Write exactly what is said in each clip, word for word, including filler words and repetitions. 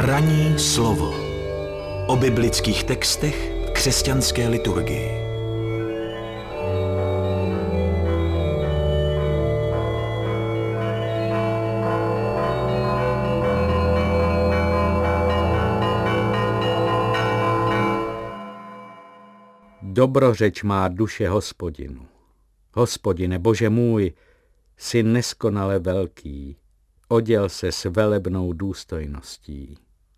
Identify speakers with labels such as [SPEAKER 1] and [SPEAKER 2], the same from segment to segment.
[SPEAKER 1] Ranní slovo o biblických textech v křesťanské liturgii.
[SPEAKER 2] Dobrořeč má duše Hospodinu. Hospodine, Bože můj, jsi neskonale velký, oděl se s velebnou důstojností.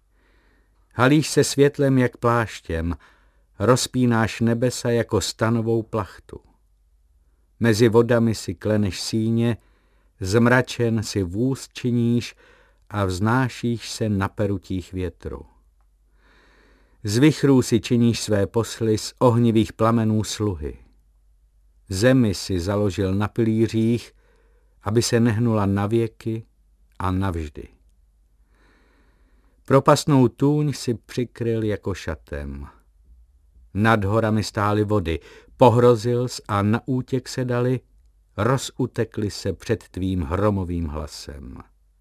[SPEAKER 2] Halíš se světlem jak pláštěm, rozpínáš nebesa jako stanovou plachtu. Mezi vodami si kleneš síně, zmračen si vůz činíš a vznášíš se na perutích větru. Z vichrů si činíš své posly, z ohnivých plamenů sluhy. Zemi si založil na pilířích, aby se nehnula na věky a navždy. Propastnou tůň si přikryl jako šatem. Nad horami stály vody, pohrozil jsi a na útěk se dali, rozutekli se před tvým hromovým hlasem.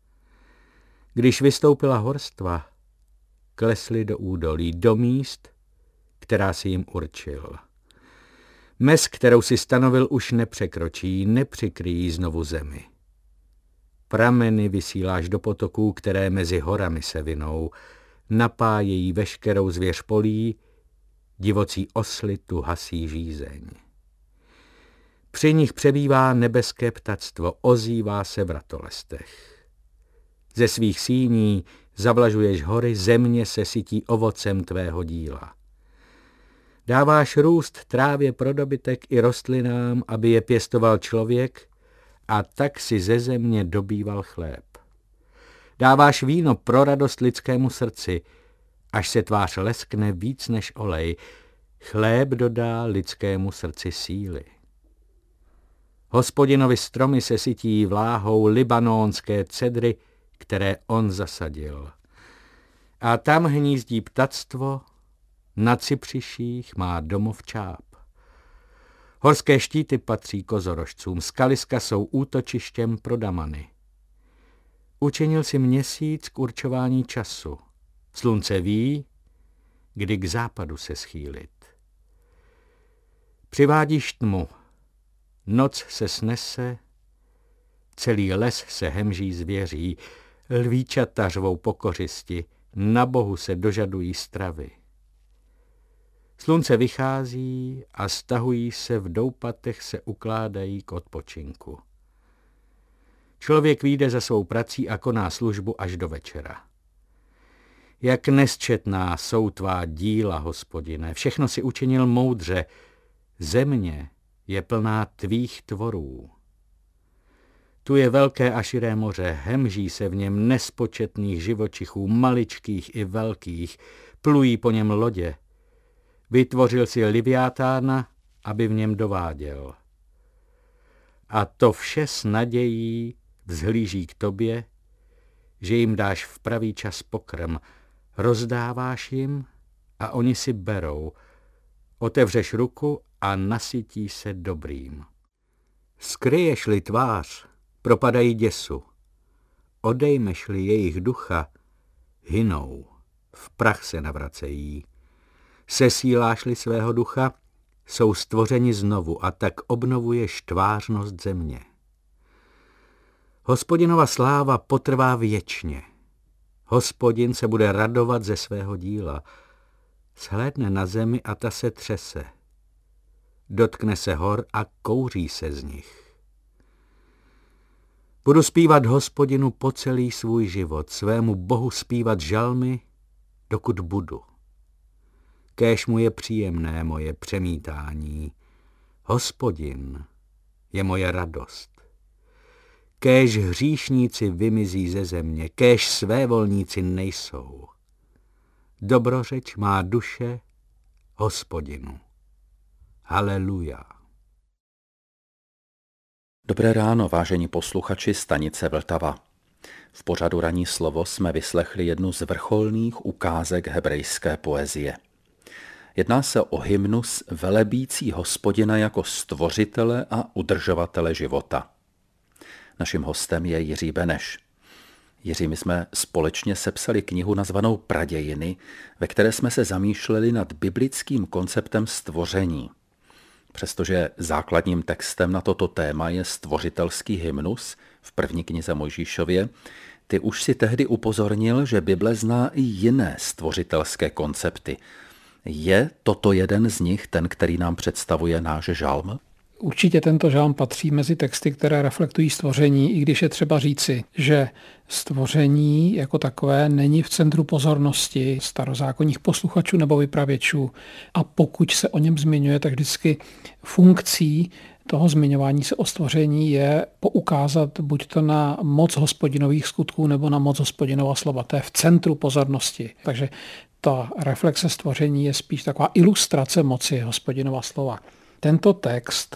[SPEAKER 2] Když vystoupila horstva, klesli do údolí, do míst, která si jim určil. Mez, kterou si stanovil, už nepřekročí, nepřikryjí znovu zemi. Prameny vysíláš do potoků, které mezi horami se vinou, napájejí veškerou zvěř polí, divocí osly tu hasí žízeň. Při nich přebývá nebeské ptactvo, ozývá se v ratolestech. Ze svých síní zavlažuješ hory, země se sytí ovocem tvého díla. Dáváš růst trávě pro dobytek i rostlinám, aby je pěstoval člověk, a tak si ze země dobýval chléb. Dáváš víno pro radost lidskému srdci, až se tvář leskne víc než olej, chléb dodá lidskému srdci síly. Hospodinovi stromy se sytí vláhou, libanonské cedry, které on zasadil. A tam hnízdí ptactvo, na cypřiších má domov čáp. Horské štíty patří kozorožcům, skaliska jsou útočištěm pro damany. Učinil si měsíc k určování času. Slunce ví, kdy k západu se schýlit. Přivádíš tmu, noc se snese, celý les se hemží zvěří, lvíčata řvou po kořisti, na Bohu se dožadují stravy. Slunce vychází a stahují se, v doupatech se ukládají k odpočinku. Člověk vyjde za svou prací a koná službu až do večera. Jak nesčetná jsou tvá díla, Hospodine, všechno si učinil moudře, země je plná tvých tvorů. Tu je velké a širé moře, hemží se v něm nespočetných živočichů, maličkých i velkých, plují po něm lodě. Vytvořil si Liviátána, aby v něm dováděl. A to vše s nadějí vzhlíží k tobě, že jim dáš v pravý čas pokrm, rozdáváš jim a oni si berou. Otevřeš ruku a nasytí se dobrým. Skryješ-li tvář, propadají děsu. Odejmeš-li jejich ducha, hynou, v prach se navracejí. Sesíláš-li svého ducha, jsou stvořeni znovu a tak obnovuješ tvářnost země. Hospodinova sláva potrvá věčně. Hospodin se bude radovat ze svého díla. Shlédne na zemi a ta se třese. Dotkne se hor a kouří se z nich. Budu zpívat Hospodinu po celý svůj život, svému Bohu zpívat žalmy, dokud budu. Kéž mu je příjemné moje přemítání. Hospodin je moje radost. Kéž hříšníci vymizí ze země, kéž svévolníci nejsou. Dobrořeč má duše Hospodinu. Haleluja.
[SPEAKER 3] Dobré ráno, vážení posluchači stanice Vltava. V pořadu Ranní slovo jsme vyslechli jednu z vrcholných ukázek hebrejské poezie. Jedná se o hymnus velebící Hospodina jako stvořitele a udržovatele života. Naším hostem je Jiří Beneš. Jiří, my jsme společně sepsali knihu nazvanou Pradějiny, ve které jsme se zamýšleli nad biblickým konceptem stvoření. Přestože základním textem na toto téma je stvořitelský hymnus v první knize Mojžíšově, ty už si tehdy upozornil, že Bible zná i jiné stvořitelské koncepty. Je toto jeden z nich, ten, který nám představuje náš žalm?
[SPEAKER 4] Určitě tento žalm patří mezi texty, které reflektují stvoření, i když je třeba říci, že stvoření jako takové není v centru pozornosti starozákonních posluchačů nebo vypravěčů. A pokud se o něm zmiňuje, tak vždycky funkcí toho zmiňování se o stvoření je poukázat buď to na moc Hospodinových skutků nebo na moc Hospodinova slova. To je v centru pozornosti. Takže ta reflexe stvoření je spíš taková ilustrace moci Hospodinova slova. Tento text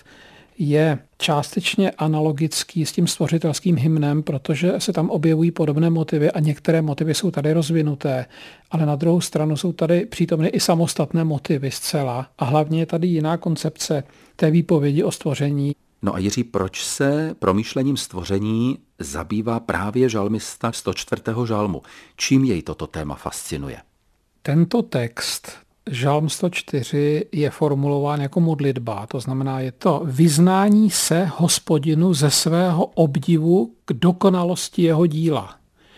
[SPEAKER 4] je částečně analogický s tím stvořitelským hymnem, protože se tam objevují podobné motivy a některé motivy jsou tady rozvinuté, ale na druhou stranu jsou tady přítomny i samostatné motivy zcela a hlavně je tady jiná koncepce té výpovědi o stvoření.
[SPEAKER 3] No a Jiří, proč se promýšlením stvoření zabývá právě žalmista sto čtvrtého žalmu? Čím jej toto téma fascinuje?
[SPEAKER 4] Tento text Žalm sto čtyři je formulován jako modlitba, to znamená, je to vyznání se Hospodinu ze svého obdivu k dokonalosti jeho díla.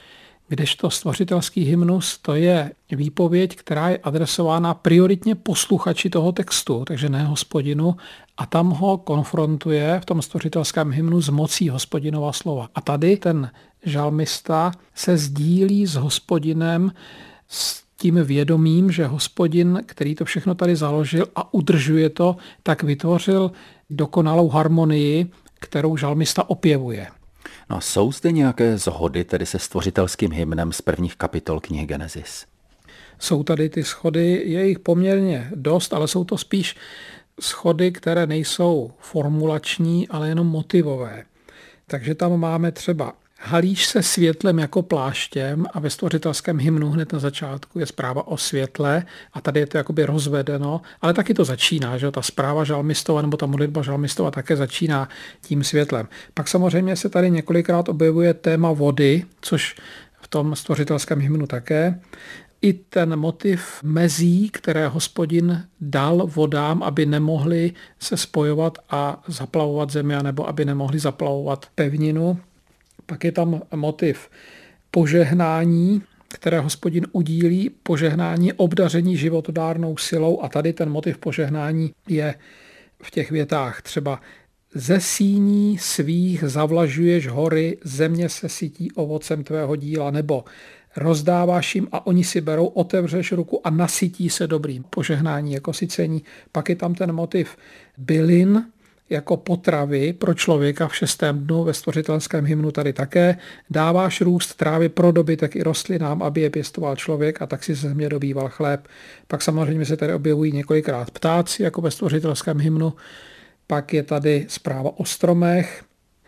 [SPEAKER 4] Kdežto stvořitelský hymnus, to je výpověď, která je adresována prioritně posluchači toho textu, takže ne Hospodinu, a tam ho konfrontuje v tom stvořitelském hymnu s mocí Hospodinova slova. A tady ten žalmista se sdílí s Hospodinem s tím vědomím, že Hospodin, který to všechno tady založil a udržuje to, tak vytvořil dokonalou harmonii, kterou žalmista opěvuje.
[SPEAKER 3] No a jsou zde nějaké shody tedy se stvořitelským hymnem z prvních kapitol knihy Genesis?
[SPEAKER 4] Jsou tady ty shody, je jich poměrně dost, ale jsou to spíš shody, které nejsou formulační, ale jenom motivové. Takže tam máme třeba halíš se světlem jako pláštěm a ve stvořitelském hymnu hned na začátku je zpráva o světle a tady je to jakoby rozvedeno, ale taky to začíná, že ta zpráva žalmistova nebo ta modlitba žalmistova také začíná tím světlem. Pak samozřejmě se tady několikrát objevuje téma vody, což v tom stvořitelském hymnu také. I ten motiv mezí, které Hospodin dal vodám, aby nemohli se spojovat a zaplavovat zemi, nebo aby nemohli zaplavovat pevninu. Pak je tam motiv požehnání, které Hospodin udílí, požehnání obdaření životodárnou silou a tady ten motiv požehnání je v těch větách třeba ze síní svých zavlažuješ hory, země se sytí ovocem tvého díla, nebo rozdáváš jim a oni si berou, otevřeš ruku a nasytí se dobrým. Požehnání jako sycení. Pak je tam ten motiv bylin, jako potravy pro člověka v šestém dnu ve stvořitelském hymnu tady také. Dáváš růst trávy pro dobytek i rostlinám, aby je pěstoval člověk a tak si ze země dobýval chléb. Pak samozřejmě se tady objevují několikrát ptáci, jako ve stvořitelském hymnu. Pak je tady zpráva o stromech.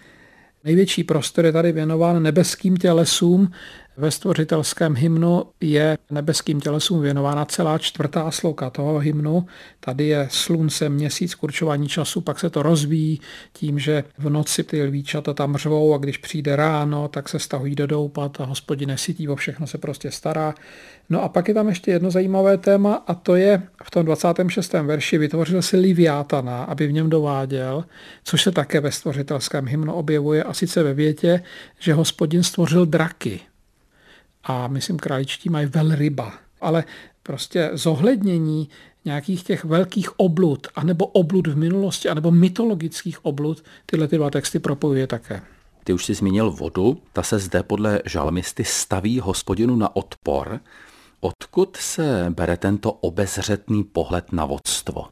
[SPEAKER 4] Největší prostor je tady věnován nebeským tělesům. Ve stvořitelském hymnu je nebeským tělesům věnována celá čtvrtá sloka toho hymnu. Tady je slunce, měsíc, určování času, pak se to rozvíjí tím, že v noci ty lvíčata tam řvou a když přijde ráno, tak se stahují do doupat a Hospodin nesytí, o všechno se prostě stará. No a pak je tam ještě jedno zajímavé téma a to je v tom dvacátém šestém verši vytvořil si Liviátana, aby v něm dováděl, což se také ve stvořitelském hymnu objevuje a sice ve větě, že Hospodin stvořil draky. A myslím, králičtí mají velryba. Ale prostě zohlednění nějakých těch velkých oblud, anebo oblud v minulosti, anebo mytologických oblud, tyhle ty dva texty propojuje také.
[SPEAKER 3] Ty už jsi zmínil vodu, ta se zde podle žalmisty staví Hospodinu na odpor. Odkud se bere tento obezřetný pohled na vodstvo?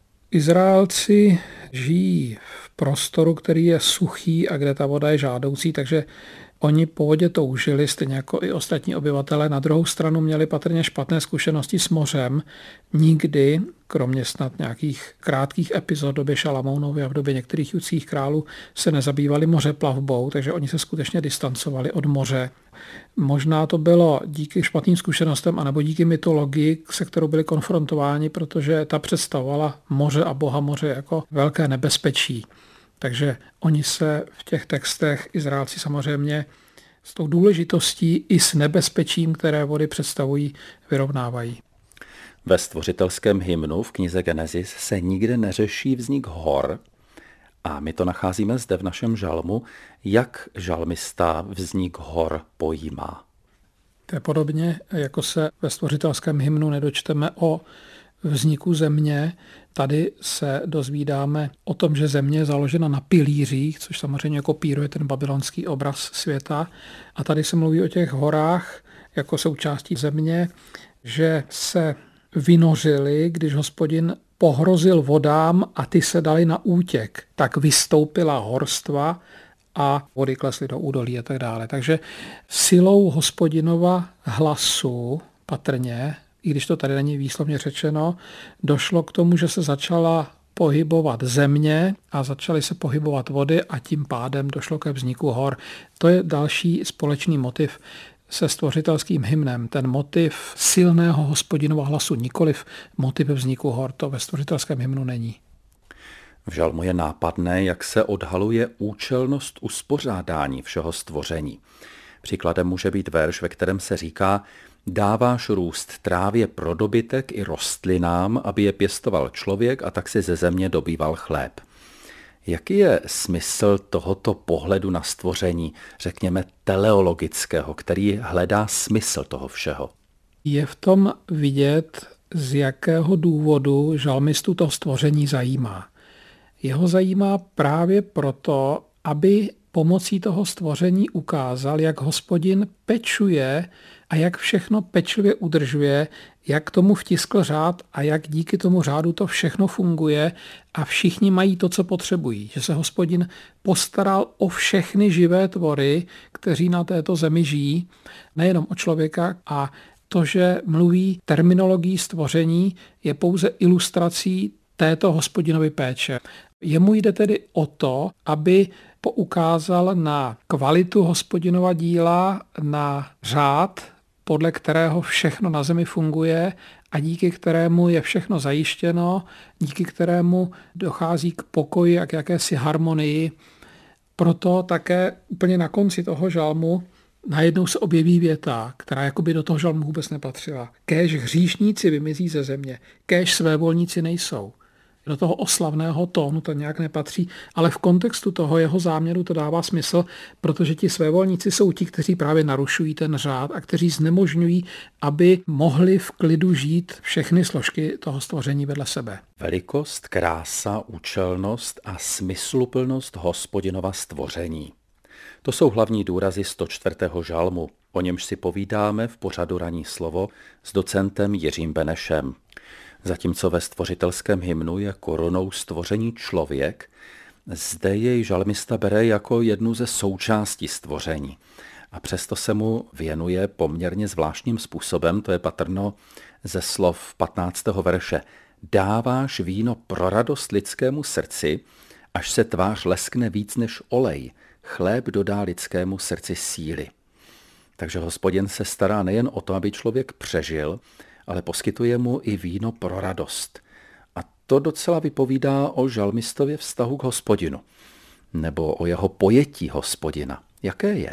[SPEAKER 4] Izraelci žijí v prostoru, který je suchý a kde ta voda je žádoucí, takže oni po vodě toužili, stejně jako i ostatní obyvatelé. Na druhou stranu měli patrně špatné zkušenosti s mořem. Nikdy, kromě snad nějakých krátkých epizod v době Šalamounovy a v době některých judských králů, se nezabývali mořeplavbou, takže oni se skutečně distancovali od moře. Možná to bylo díky špatným zkušenostem anebo díky mytologii, se kterou byli konfrontováni, protože ta představovala moře a boha moře jako velké nebezpečí. Takže oni se v těch textech, Izraelci samozřejmě, s tou důležitostí i s nebezpečím, které vody představují, vyrovnávají.
[SPEAKER 3] Ve stvořitelském hymnu v knize Genesis se nikde neřeší vznik hor a my to nacházíme zde v našem žalmu, jak žalmista vznik hor pojímá.
[SPEAKER 4] To je podobně, jako se ve stvořitelském hymnu nedočteme o vzniku země. Tady se dozvídáme o tom, že země je založena na pilířích, což samozřejmě kopíruje ten babylonský obraz světa. A tady se mluví o těch horách jako součástí země, že se vynořili, když Hospodin pohrozil vodám a ty se dali na útěk. Tak vystoupila horstva a vody klesly do údolí a tak dále. Takže silou Hospodinova hlasu patrně, i když to tady není výslovně řečeno, došlo k tomu, že se začala pohybovat země a začaly se pohybovat vody a tím pádem došlo ke vzniku hor. To je další společný motiv se stvořitelským hymnem. Ten motiv silného Hospodinova hlasu, nikoliv motiv vzniku hor, to ve stvořitelském hymnu není.
[SPEAKER 3] V žalmu je nápadné, jak se odhaluje účelnost uspořádání všeho stvoření. Příkladem může být verš, ve kterém se říká: dáváš růst trávě pro dobytek i rostlinám, aby je pěstoval člověk a tak si ze země dobýval chléb. Jaký je smysl tohoto pohledu na stvoření, řekněme teleologického, který hledá smysl toho všeho?
[SPEAKER 4] Je v tom vidět, z jakého důvodu žalmistu to stvoření zajímá. Jeho zajímá právě proto, aby pomocí toho stvoření ukázal, jak Hospodin pečuje a jak všechno pečlivě udržuje, jak tomu vtiskl řád a jak díky tomu řádu to všechno funguje a všichni mají to, co potřebují. Že se Hospodin postaral o všechny živé tvory, kteří na této zemi žijí, nejenom o člověka, a to, že mluví terminologií stvoření, je pouze ilustrací této Hospodinovy péče. Jemu jde tedy o to, aby poukázal na kvalitu Hospodinova díla, na řád, podle kterého všechno na zemi funguje a díky kterému je všechno zajištěno, díky kterému dochází k pokoji a k jakési harmonii. Proto také úplně na konci toho žalmu najednou se objeví věta, která jakoby do toho žalmu vůbec nepatřila. Kéž hříšníci vymizí ze země, kéž svévolníci nejsou. Do toho oslavného tónu to nějak nepatří, ale v kontextu toho jeho záměru to dává smysl, protože ti svévolníci jsou ti, kteří právě narušují ten řád a kteří znemožňují, aby mohli v klidu žít všechny složky toho stvoření vedle sebe.
[SPEAKER 3] Velikost, krása, účelnost a smysluplnost Hospodinova stvoření. To jsou hlavní důrazy sto čtvrtého žalmu, o němž si povídáme v pořadu Ranní slovo s docentem Jiřím Benešem. Zatímco ve stvořitelském hymnu je korunou stvoření člověk, zde jej žalmista bere jako jednu ze součástí stvoření. A přesto se mu věnuje poměrně zvláštním způsobem, to je patrno ze slov patnáctého verše. Dáváš víno pro radost lidskému srdci, až se tvář leskne víc než olej, chléb dodá lidskému srdci síly. Takže Hospodin se stará nejen o to, aby člověk přežil, ale poskytuje mu i víno pro radost. A to docela vypovídá o žalmistově vztahu k Hospodinu, nebo o jeho pojetí Hospodina. Jaké je?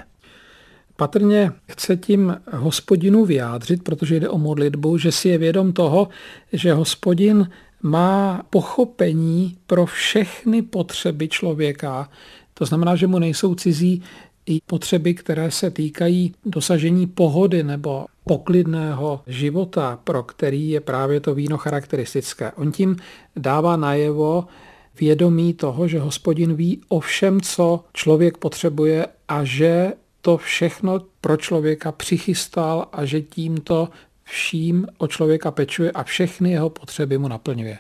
[SPEAKER 4] Patrně chce tím Hospodinu vyjádřit, protože jde o modlitbu, že si je vědom toho, že Hospodin má pochopení pro všechny potřeby člověka. To znamená, že mu nejsou cizí i potřeby, které se týkají dosažení pohody nebo poklidného života, pro který je právě to víno charakteristické. On tím dává najevo vědomí toho, že Hospodin ví o všem, co člověk potřebuje a že to všechno pro člověka přichystal a že tímto vším o člověka pečuje a všechny jeho potřeby mu naplňuje.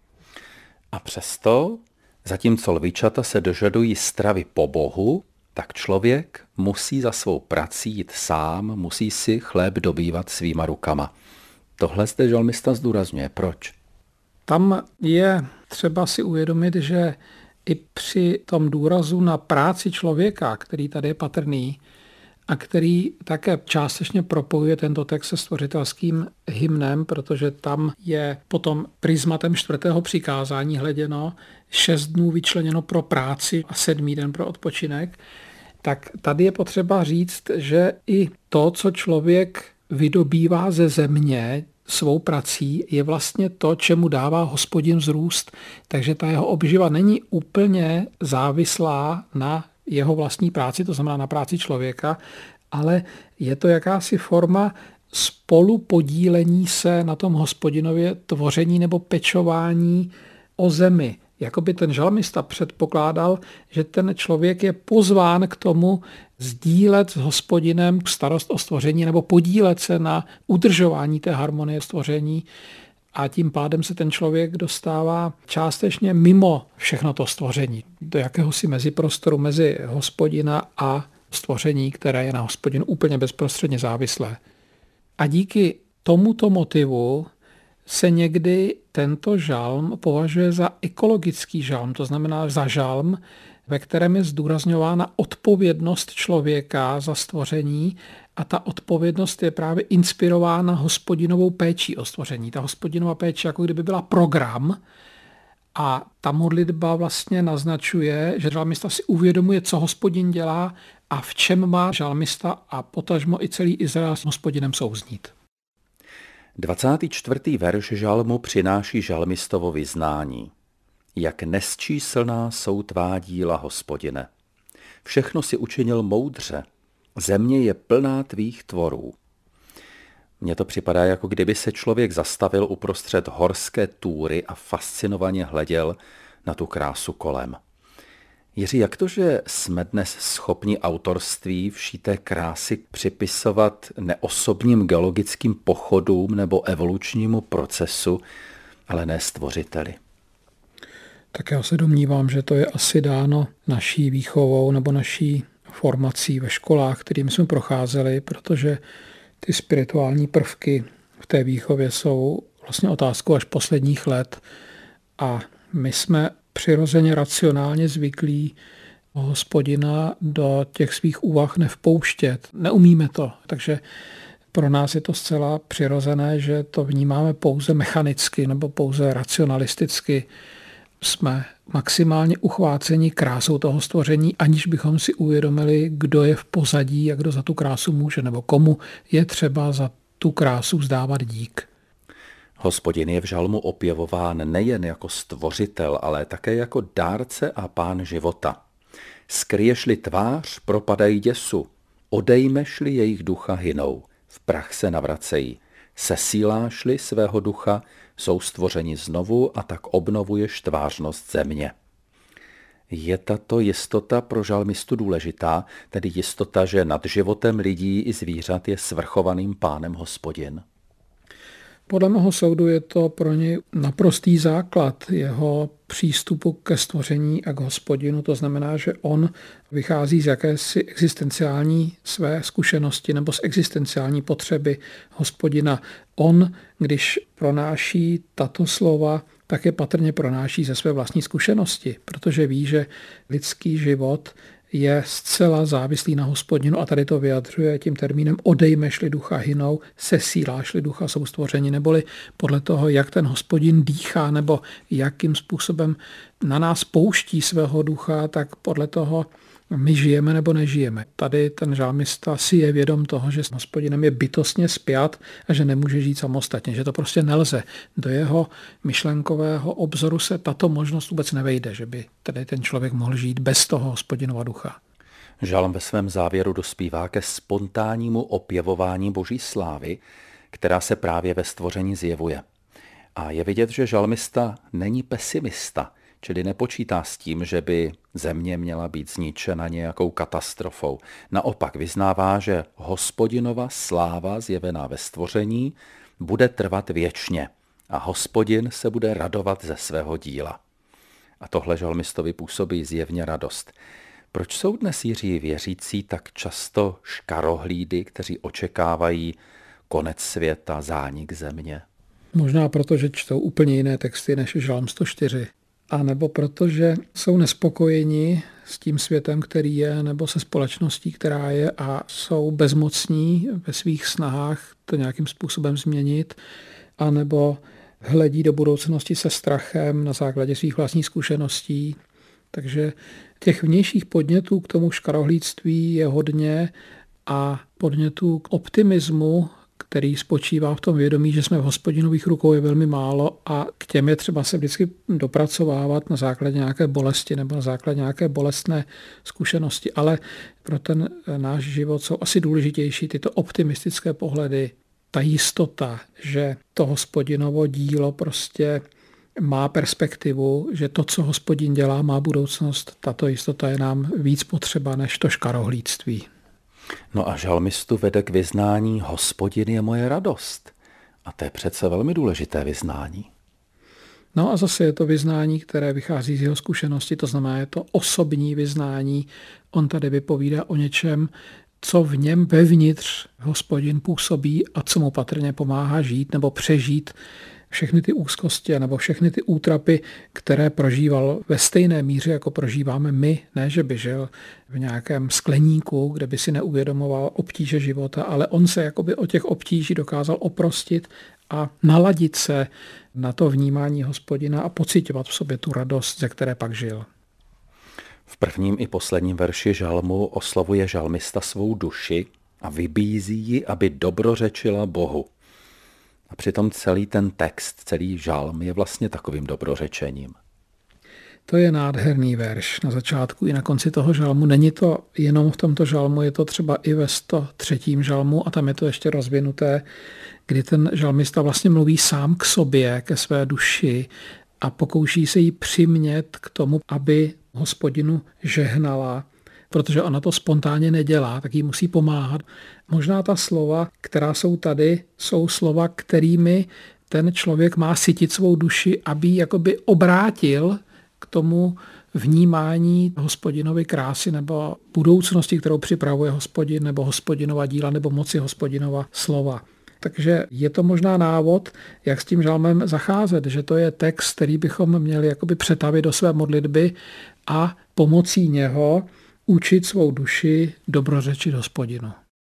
[SPEAKER 3] A přesto, zatímco lvičata se dožadují stravy po Bohu, tak člověk musí za svou prací jít sám, musí si chléb dobývat svýma rukama. Tohle zde žalmista zdůrazňuje. Proč?
[SPEAKER 4] Tam je třeba si uvědomit, že i při tom důrazu na práci člověka, který tady je patrný a který také částečně propojuje tento text se stvořitelským hymnem, protože tam je potom prismatem čtvrtého přikázání hleděno, šest dnů vyčleněno pro práci a sedmý den pro odpočinek, tak tady je potřeba říct, že i to, co člověk vydobývá ze země svou prací, je vlastně to, čemu dává Hospodin vzrůst. Takže ta jeho obživa není úplně závislá na jeho vlastní práci, to znamená na práci člověka, ale je to jakási forma spolupodílení se na tom Hospodinově tvoření nebo pečování o zemi. Jakoby ten žalmista předpokládal, že ten člověk je pozván k tomu sdílet s Hospodinem starost o stvoření nebo podílet se na udržování té harmonie stvoření a tím pádem se ten člověk dostává částečně mimo všechno to stvoření, do jakéhosi meziprostoru mezi Hospodina a stvoření, které je na Hospodinu úplně bezprostředně závislé. A díky tomuto motivu se někdy tento žalm považuje za ekologický žalm, to znamená za žalm, ve kterém je zdůrazňována odpovědnost člověka za stvoření a ta odpovědnost je právě inspirována Hospodinovou péčí o stvoření. Ta Hospodinová péče jako kdyby byla program a ta modlitba vlastně naznačuje, že žalmista si uvědomuje, co Hospodin dělá a v čem má žalmista a potažmo i celý Izrael s Hospodinem souznít.
[SPEAKER 3] dvacátý čtvrtý verš žalmu přináší žalmistovo vyznání. Jak nesčíslná jsou tvá díla, Hospodine. Všechno si učinil moudře. Země je plná tvých tvorů. Mně to připadá, jako kdyby se člověk zastavil uprostřed horské túry a fascinovaně hleděl na tu krásu kolem. Jiří, jak to, že jsme dnes schopni autorství všité krásy připisovat neosobním geologickým pochodům nebo evolučnímu procesu, ale ne stvořiteli?
[SPEAKER 4] Tak já se domnívám, že to je asi dáno naší výchovou nebo naší formací ve školách, kterými jsme procházeli, protože ty spirituální prvky v té výchově jsou vlastně otázkou až posledních let a my jsme přirozeně racionálně zvyklí Hospodina do těch svých úvah nevpouštět. Neumíme to, takže pro nás je to zcela přirozené, že to vnímáme pouze mechanicky nebo pouze racionalisticky. Jsme maximálně uchváceni krásou toho stvoření, aniž bychom si uvědomili, kdo je v pozadí a kdo za tu krásu může, nebo komu je třeba za tu krásu vzdávat dík.
[SPEAKER 3] Hospodin je v žalmu opěvován nejen jako stvořitel, ale také jako dárce a pán života. Skryješ-li tvář, propadají děsu. Odejmeš-li jejich ducha, hynou. V prach se navracejí. Sesíláš-li svého ducha, jsou stvořeni znovu a tak obnovuješ tvářnost země. Je tato jistota pro žalmistu důležitá, tedy jistota, že nad životem lidí i zvířat je svrchovaným pánem Hospodin?
[SPEAKER 4] Podle mého soudu je to pro něj naprostý základ jeho přístupu ke stvoření a k Hospodinu. To znamená, že on vychází z jakési existenciální své zkušenosti nebo z existenciální potřeby Hospodina. On, když pronáší tato slova, tak je patrně pronáší ze své vlastní zkušenosti, protože ví, že lidský život je zcela závislý na Hospodinu a tady to vyjadřuje tím termínem odejmeš-li ducha, hynou, sesíláš-li ducha, jsou stvořeni, neboli podle toho, jak ten Hospodin dýchá nebo jakým způsobem na nás pouští svého ducha, tak podle toho my žijeme nebo nežijeme. Tady ten žalmista si je vědom toho, že s Hospodinem je bytostně spjat a že nemůže žít samostatně, že to prostě nelze. Do jeho myšlenkového obzoru se tato možnost vůbec nevejde, že by tedy ten člověk mohl žít bez toho Hospodinova ducha.
[SPEAKER 3] Žalm ve svém závěru dospívá ke spontánnímu opěvování Boží slávy, která se právě ve stvoření zjevuje. A je vidět, že žalmista není pesimista, čili nepočítá s tím, že by země měla být zničena nějakou katastrofou. Naopak vyznává, že Hospodinova sláva zjevená ve stvoření bude trvat věčně a Hospodin se bude radovat ze svého díla. A tohle žalmistovi působí zjevně radost. Proč jsou dnes, Jiří, věřící tak často škarohlídy, kteří očekávají konec světa, zánik země?
[SPEAKER 4] Možná proto, že čtou úplně jiné texty než žalm sto čtyři. A nebo protože jsou nespokojeni s tím světem, který je, nebo se společností, která je a jsou bezmocní ve svých snahách to nějakým způsobem změnit, a nebo hledí do budoucnosti se strachem na základě svých vlastních zkušeností, Takže těch vnějších podnětů k tomu škarohlídství je hodně a podnětů k optimismu, který spočívá v tom vědomí, že jsme v Hospodinových rukou, je velmi málo a k těm je třeba se vždycky dopracovávat na základě nějaké bolesti nebo na základě nějaké bolestné zkušenosti. Ale pro ten náš život jsou asi důležitější tyto optimistické pohledy, ta jistota, že to Hospodinovo dílo prostě má perspektivu, že to, co Hospodin dělá, má budoucnost. Tato jistota je nám víc potřeba než to škarohlídství.
[SPEAKER 3] No a žalmistu vede k vyznání Hospodin je moje radost. A to je přece velmi důležité vyznání.
[SPEAKER 4] No a zase je to vyznání, které vychází z jeho zkušenosti, to znamená, je to osobní vyznání. On tady vypovídá o něčem, co v něm vevnitř Hospodin působí a co mu patrně pomáhá žít nebo přežít všechny ty úzkosti nebo všechny ty útrapy, které prožíval ve stejné míře, jako prožíváme my. Ne, že by žil v nějakém skleníku, kde by si neuvědomoval obtíže života, ale on se jakoby o těch obtíží dokázal oprostit a naladit se na to vnímání Hospodina a pociťovat v sobě tu radost, ze které pak žil.
[SPEAKER 3] V prvním i posledním verši žalmu oslovuje žalmista svou duši a vybízí ji, aby dobrořečila Bohu. A přitom celý ten text, celý žalm je vlastně takovým dobrořečením.
[SPEAKER 4] To je nádherný verš na začátku i na konci toho žalmu. Není to jenom v tomto žalmu, je to třeba i ve sto třetím žalmu a tam je to ještě rozvinuté, kdy ten žalmista vlastně mluví sám k sobě, ke své duši a pokouší se jí přimět k tomu, aby Hospodinu žehnala, protože ona to spontánně nedělá, tak jí musí pomáhat. Možná ta slova, která jsou tady, jsou slova, kterými ten člověk má sytit svou duši, aby ji jakoby obrátil k tomu vnímání Hospodinovy krásy nebo budoucnosti, kterou připravuje Hospodin, nebo Hospodinova díla, nebo moci Hospodinova slova. Takže je to možná návod, jak s tím žalmem zacházet, že to je text, který bychom měli jakoby přetavit do své modlitby a pomocí něho učit svou duši dobrořečit Hospodinu.